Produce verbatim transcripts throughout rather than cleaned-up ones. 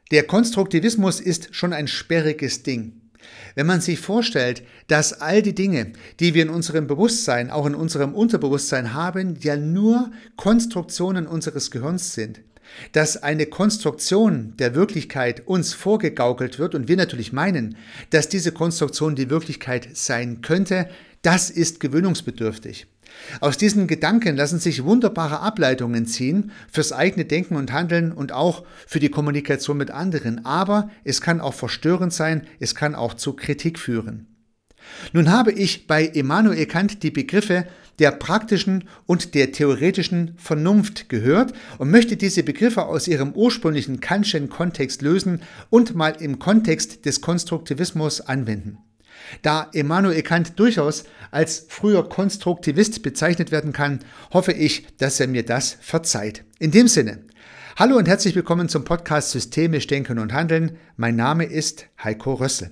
Der Konstruktivismus ist schon ein sperriges Ding. Wenn man sich vorstellt, dass all die Dinge, die wir in unserem Bewusstsein, auch in unserem Unterbewusstsein haben, ja nur Konstruktionen unseres Gehirns sind, dass eine Konstruktion der Wirklichkeit uns vorgegaukelt wird und wir natürlich meinen, dass diese Konstruktion die Wirklichkeit sein könnte, das ist gewöhnungsbedürftig. Aus diesen Gedanken lassen sich wunderbare Ableitungen ziehen fürs eigene Denken und Handeln und auch für die Kommunikation mit anderen. Aber es kann auch verstörend sein, es kann auch zu Kritik führen. Nun habe ich bei Immanuel Kant die Begriffe der praktischen und der theoretischen Vernunft gehört und möchte diese Begriffe aus ihrem ursprünglichen Kantschen Kontext lösen und mal im Kontext des Konstruktivismus anwenden. Da Immanuel Kant durchaus als früher Konstruktivist bezeichnet werden kann, hoffe ich, dass er mir das verzeiht. In dem Sinne, hallo und herzlich willkommen zum Podcast Systemisch Denken und Handeln. Mein Name ist Heiko Rössel.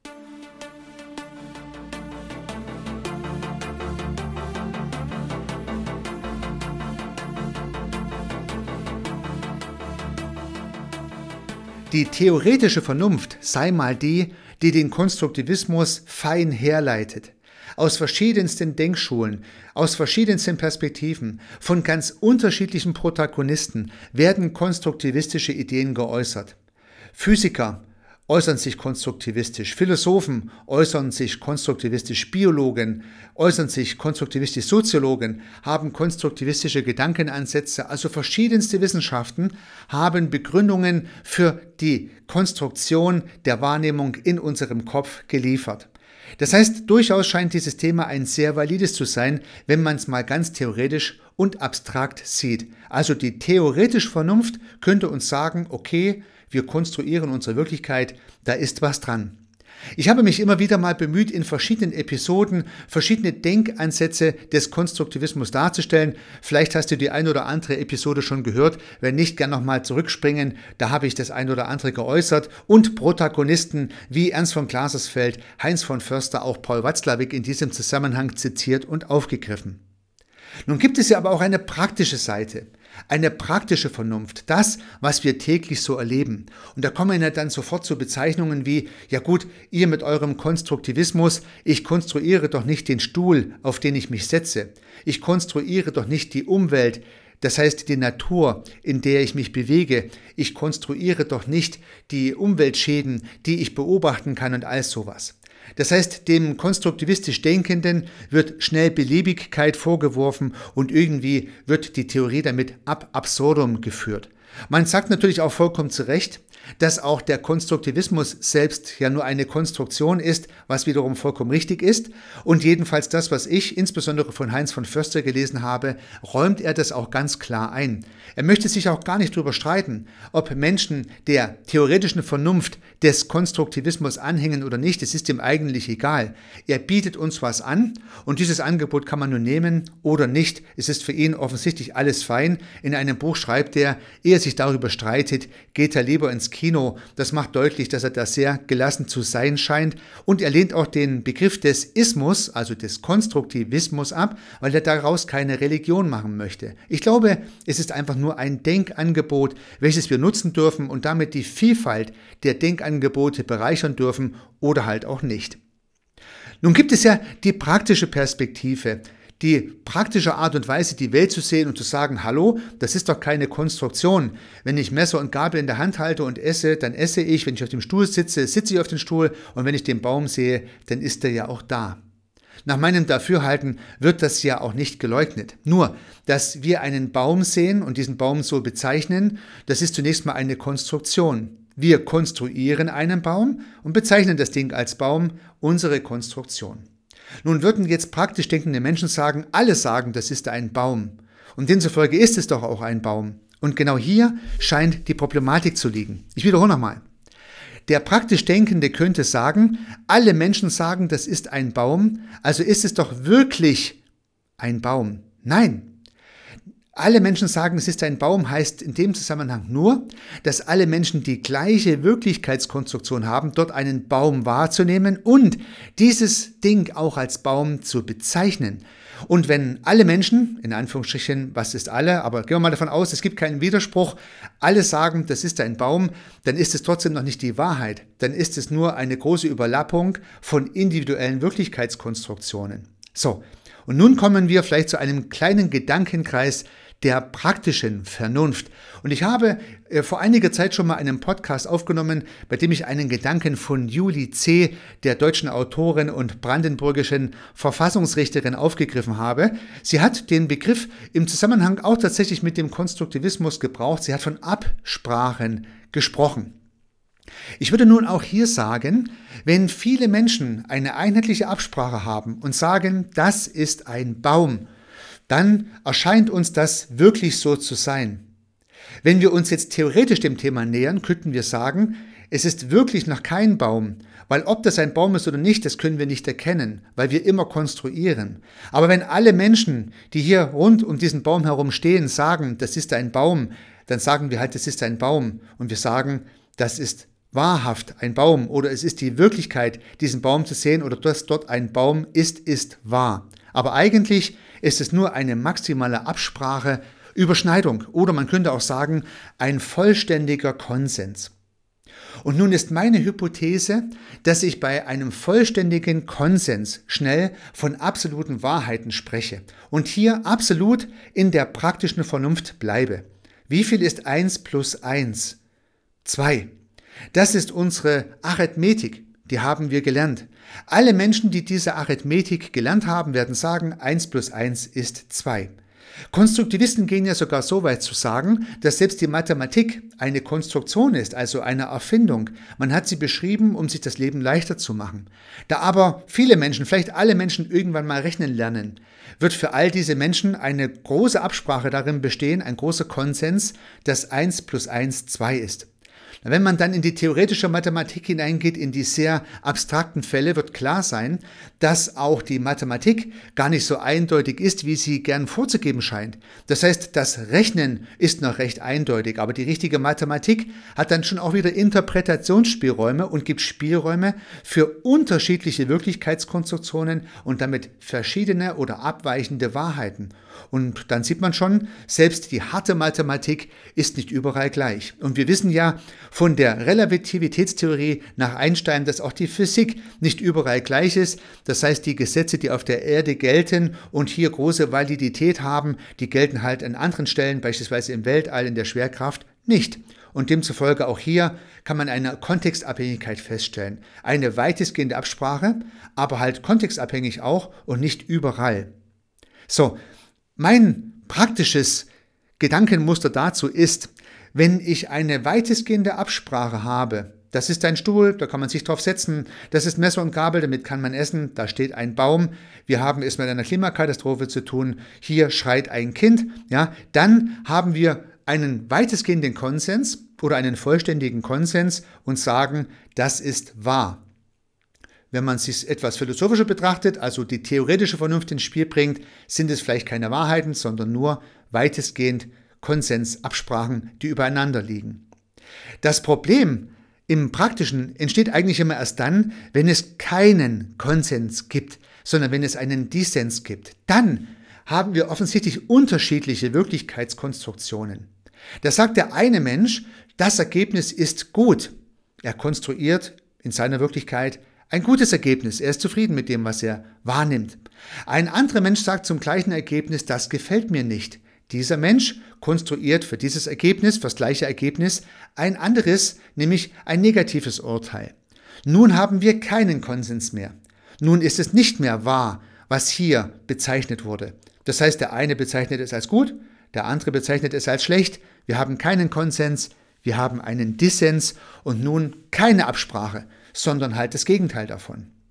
Die theoretische Vernunft sei mal die, die den Konstruktivismus fein herleitet. Aus verschiedensten Denkschulen, aus verschiedensten Perspektiven, von ganz unterschiedlichen Protagonisten werden konstruktivistische Ideen geäußert. Physiker äußern sich konstruktivistisch, Philosophen äußern sich konstruktivistisch, Biologen äußern sich konstruktivistisch, Soziologen haben konstruktivistische Gedankenansätze, also verschiedenste Wissenschaften haben Begründungen für die Konstruktion der Wahrnehmung in unserem Kopf geliefert. Das heißt, durchaus scheint dieses Thema ein sehr valides zu sein, wenn man es mal ganz theoretisch und abstrakt sieht. Also die theoretische Vernunft könnte uns sagen, okay, wir konstruieren unsere Wirklichkeit, da ist was dran. Ich habe mich immer wieder mal bemüht, in verschiedenen Episoden verschiedene Denkansätze des Konstruktivismus darzustellen. Vielleicht hast du die ein oder andere Episode schon gehört. Wenn nicht, gern nochmal zurückspringen. Da habe ich das ein oder andere geäußert. Und Protagonisten wie Ernst von Glasersfeld, Heinz von Förster, auch Paul Watzlawick in diesem Zusammenhang zitiert und aufgegriffen. Nun gibt es ja aber auch eine praktische Seite. Eine praktische Vernunft, das, was wir täglich so erleben. Und da kommen ja dann sofort so Bezeichnungen wie, ja gut, ihr mit eurem Konstruktivismus, ich konstruiere doch nicht den Stuhl, auf den ich mich setze. Ich konstruiere doch nicht die Umwelt, das heißt die Natur, in der ich mich bewege. Ich konstruiere doch nicht die Umweltschäden, die ich beobachten kann und all sowas. Das heißt, dem konstruktivistisch Denkenden wird schnell Beliebigkeit vorgeworfen und irgendwie wird die Theorie damit ab absurdum geführt. Man sagt natürlich auch vollkommen zu Recht, dass auch der Konstruktivismus selbst ja nur eine Konstruktion ist, was wiederum vollkommen richtig ist. Und jedenfalls das, was ich insbesondere von Heinz von Förster gelesen habe, räumt er das auch ganz klar ein. Er möchte sich auch gar nicht darüber streiten, ob Menschen der theoretischen Vernunft des Konstruktivismus anhängen oder nicht. Es ist ihm eigentlich egal. Er bietet uns was an und dieses Angebot kann man nur nehmen oder nicht. Es ist für ihn offensichtlich alles fein. In einem Buch schreibt er, ehe er sich darüber streitet, geht er lieber ins Kino. Das macht deutlich, dass er da sehr gelassen zu sein scheint. Und er lehnt auch den Begriff des Ismus, also des Konstruktivismus, ab, weil er daraus keine Religion machen möchte. Ich glaube, es ist einfach nur ein Denkangebot, welches wir nutzen dürfen und damit die Vielfalt der Denkangebote bereichern dürfen oder halt auch nicht. Nun gibt es ja die praktische Perspektive. Die praktische Art und Weise, die Welt zu sehen und zu sagen, hallo, das ist doch keine Konstruktion. Wenn ich Messer und Gabel in der Hand halte und esse, dann esse ich. Wenn ich auf dem Stuhl sitze, sitze ich auf dem Stuhl. Und wenn ich den Baum sehe, dann ist er ja auch da. Nach meinem Dafürhalten wird das ja auch nicht geleugnet. Nur, dass wir einen Baum sehen und diesen Baum so bezeichnen, das ist zunächst mal eine Konstruktion. Wir konstruieren einen Baum und bezeichnen das Ding als Baum, unsere Konstruktion. Nun würden jetzt praktisch denkende Menschen sagen, alle sagen, das ist ein Baum. Und demzufolge ist es doch auch ein Baum. Und genau hier scheint die Problematik zu liegen. Ich wiederhole nochmal. Der praktisch Denkende könnte sagen, alle Menschen sagen, das ist ein Baum, also ist es doch wirklich ein Baum. Nein. Alle Menschen sagen, es ist ein Baum, heißt in dem Zusammenhang nur, dass alle Menschen die gleiche Wirklichkeitskonstruktion haben, dort einen Baum wahrzunehmen und dieses Ding auch als Baum zu bezeichnen. Und wenn alle Menschen, in Anführungsstrichen, was ist alle, aber gehen wir mal davon aus, es gibt keinen Widerspruch, alle sagen, das ist ein Baum, dann ist es trotzdem noch nicht die Wahrheit. Dann ist es nur eine große Überlappung von individuellen Wirklichkeitskonstruktionen. So, und nun kommen wir vielleicht zu einem kleinen Gedankenkreis der praktischen Vernunft. Und ich habe äh, vor einiger Zeit schon mal einen Podcast aufgenommen, bei dem ich einen Gedanken von Julie C., der deutschen Autorin und brandenburgischen Verfassungsrichterin, aufgegriffen habe. Sie hat den Begriff im Zusammenhang auch tatsächlich mit dem Konstruktivismus gebraucht. Sie hat von Absprachen gesprochen. Ich würde nun auch hier sagen, wenn viele Menschen eine einheitliche Absprache haben und sagen, das ist ein Baum, dann erscheint uns das wirklich so zu sein. Wenn wir uns jetzt theoretisch dem Thema nähern, könnten wir sagen, es ist wirklich noch kein Baum, weil ob das ein Baum ist oder nicht, das können wir nicht erkennen, weil wir immer konstruieren. Aber wenn alle Menschen, die hier rund um diesen Baum herum stehen, sagen, das ist ein Baum, dann sagen wir halt, das ist ein Baum und wir sagen, das ist wahrhaft ein Baum oder es ist die Wirklichkeit, diesen Baum zu sehen oder dass dort ein Baum ist, ist wahr. Aber eigentlich ist es nur eine maximale Absprache, Überschneidung oder man könnte auch sagen, ein vollständiger Konsens. Und nun ist meine Hypothese, dass ich bei einem vollständigen Konsens schnell von absoluten Wahrheiten spreche und hier absolut in der praktischen Vernunft bleibe. Wie viel ist eins plus eins? zwei. Das ist unsere Arithmetik, die haben wir gelernt. Alle Menschen, die diese Arithmetik gelernt haben, werden sagen, eins plus eins ist zwei. Konstruktivisten gehen ja sogar so weit zu sagen, dass selbst die Mathematik eine Konstruktion ist, also eine Erfindung. Man hat sie beschrieben, um sich das Leben leichter zu machen. Da aber viele Menschen, vielleicht alle Menschen irgendwann mal rechnen lernen, wird für all diese Menschen eine große Absprache darin bestehen, ein großer Konsens, dass eins plus eins zwei ist. Wenn man dann in die theoretische Mathematik hineingeht, in die sehr abstrakten Fälle, wird klar sein, dass auch die Mathematik gar nicht so eindeutig ist, wie sie gern vorzugeben scheint. Das heißt, das Rechnen ist noch recht eindeutig, aber die richtige Mathematik hat dann schon auch wieder Interpretationsspielräume und gibt Spielräume für unterschiedliche Wirklichkeitskonstruktionen und damit verschiedene oder abweichende Wahrheiten. Und dann sieht man schon, selbst die harte Mathematik ist nicht überall gleich. Und wir wissen ja von der Relativitätstheorie nach Einstein, dass auch die Physik nicht überall gleich ist. Das heißt, die Gesetze, die auf der Erde gelten und hier große Validität haben, die gelten halt an anderen Stellen, beispielsweise im Weltall, in der Schwerkraft, nicht. Und demzufolge auch hier kann man eine Kontextabhängigkeit feststellen. Eine weitestgehende Absprache, aber halt kontextabhängig auch und nicht überall. So, mein praktisches Gedankenmuster dazu ist, wenn ich eine weitestgehende Absprache habe, das ist ein Stuhl, da kann man sich drauf setzen, das ist Messer und Gabel, damit kann man essen, da steht ein Baum, wir haben es mit einer Klimakatastrophe zu tun, hier schreit ein Kind, ja, dann haben wir einen weitestgehenden Konsens oder einen vollständigen Konsens und sagen, das ist wahr. Wenn man sich etwas philosophischer betrachtet, also die theoretische Vernunft ins Spiel bringt, sind es vielleicht keine Wahrheiten, sondern nur weitestgehend Konsensabsprachen, die übereinander liegen. Das Problem im Praktischen entsteht eigentlich immer erst dann, wenn es keinen Konsens gibt, sondern wenn es einen Dissens gibt. Dann haben wir offensichtlich unterschiedliche Wirklichkeitskonstruktionen. Da sagt der eine Mensch, das Ergebnis ist gut. Er konstruiert in seiner Wirklichkeit ein gutes Ergebnis. Er ist zufrieden mit dem, was er wahrnimmt. Ein anderer Mensch sagt zum gleichen Ergebnis, das gefällt mir nicht. Dieser Mensch konstruiert für dieses Ergebnis, für das gleiche Ergebnis, ein anderes, nämlich ein negatives Urteil. Nun haben wir keinen Konsens mehr. Nun ist es nicht mehr wahr, was hier bezeichnet wurde. Das heißt, der eine bezeichnet es als gut, der andere bezeichnet es als schlecht. Wir haben keinen Konsens, wir haben einen Dissens und nun keine Absprache, sondern halt das Gegenteil davon.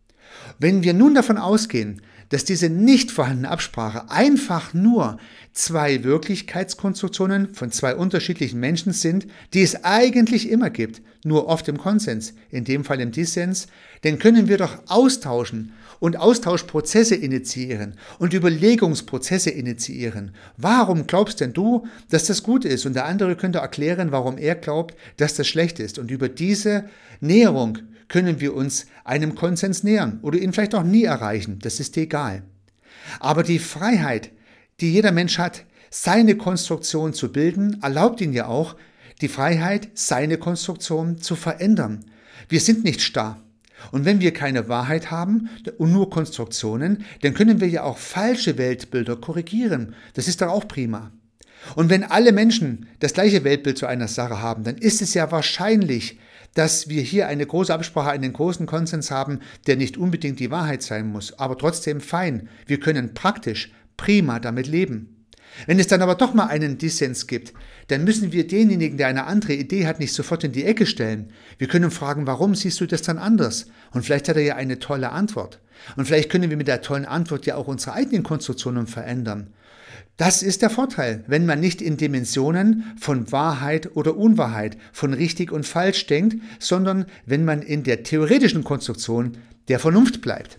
Wenn wir nun davon ausgehen, dass diese nicht vorhandene Absprache einfach nur zwei Wirklichkeitskonstruktionen von zwei unterschiedlichen Menschen sind, die es eigentlich immer gibt, nur oft im Konsens, in dem Fall im Dissens, dann können wir doch austauschen und Austauschprozesse initiieren und Überlegungsprozesse initiieren. Warum glaubst denn du, dass das gut ist? Und der andere könnte erklären, warum er glaubt, dass das schlecht ist. Und über diese Näherung können wir uns einem Konsens nähern oder ihn vielleicht auch nie erreichen, das ist egal. Aber die Freiheit, die jeder Mensch hat, seine Konstruktion zu bilden, erlaubt ihn ja auch, die Freiheit, seine Konstruktion zu verändern. Wir sind nicht starr. Und wenn wir keine Wahrheit haben und nur Konstruktionen, dann können wir ja auch falsche Weltbilder korrigieren. Das ist doch auch prima. Und wenn alle Menschen das gleiche Weltbild zu einer Sache haben, dann ist es ja wahrscheinlich, dass wir hier eine große Absprache, einen großen Konsens haben, der nicht unbedingt die Wahrheit sein muss, aber trotzdem fein. Wir können praktisch prima damit leben. Wenn es dann aber doch mal einen Dissens gibt, dann müssen wir denjenigen, der eine andere Idee hat, nicht sofort in die Ecke stellen. Wir können fragen, warum siehst du das dann anders? Und vielleicht hat er ja eine tolle Antwort. Und vielleicht können wir mit der tollen Antwort ja auch unsere eigenen Konstruktionen verändern. Das ist der Vorteil, wenn man nicht in Dimensionen von Wahrheit oder Unwahrheit, von richtig und falsch denkt, sondern wenn man in der theoretischen Konstruktion der Vernunft bleibt.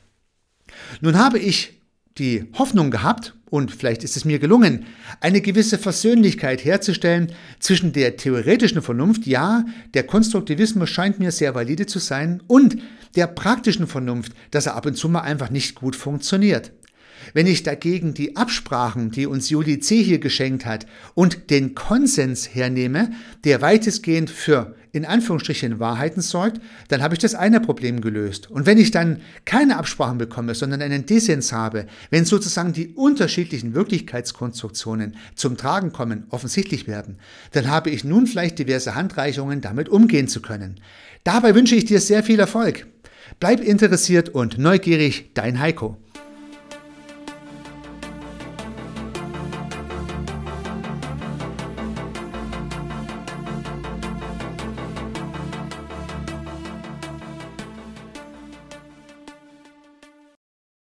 Nun habe ich die Hoffnung gehabt, und vielleicht ist es mir gelungen, eine gewisse Versöhnlichkeit herzustellen zwischen der theoretischen Vernunft, ja, der Konstruktivismus scheint mir sehr valide zu sein, und der praktischen Vernunft, dass er ab und zu mal einfach nicht gut funktioniert. Wenn ich dagegen die Absprachen, die uns Juli C. hier geschenkt hat, und den Konsens hernehme, der weitestgehend für in Anführungsstrichen Wahrheiten sorgt, dann habe ich das eine Problem gelöst. Und wenn ich dann keine Absprachen bekomme, sondern einen Dissens habe, wenn sozusagen die unterschiedlichen Wirklichkeitskonstruktionen zum Tragen kommen, offensichtlich werden, dann habe ich nun vielleicht diverse Handreichungen, damit umgehen zu können. Dabei wünsche ich dir sehr viel Erfolg. Bleib interessiert und neugierig, dein Heiko.